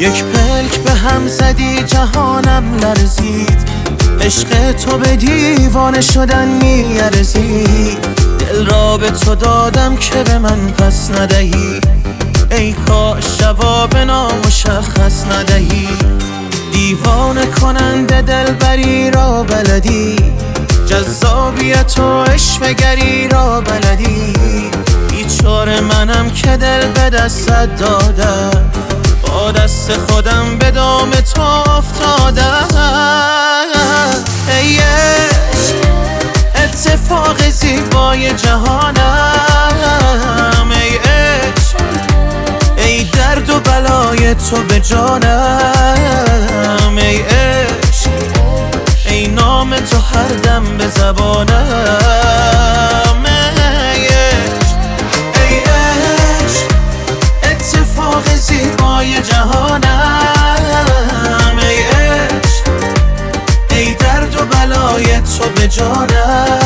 یک پلک به هم زدی جهانم لرزید، عشق تو به دیوانه شدن میارزید. دل را به تو دادم که به من پس ندهی، ای کاش جواب نامشخص ندهی. دیوانه کننده دلبری را بلدی، جذابیت و عشوه‌گری را بلدی. بیچاره منم که دل به دستت دادم، با دست خودم به دام تو افتادم. ای عشق اتفاق زیبای جهانم، ای عشق ای درد و بلای تو به جانم. ای عشق ای نام تو هر دم به زبانم. ای عشق ای عشق اتفاق زیبای جهانم، ای عشق ای درد و بلای تو به جانم.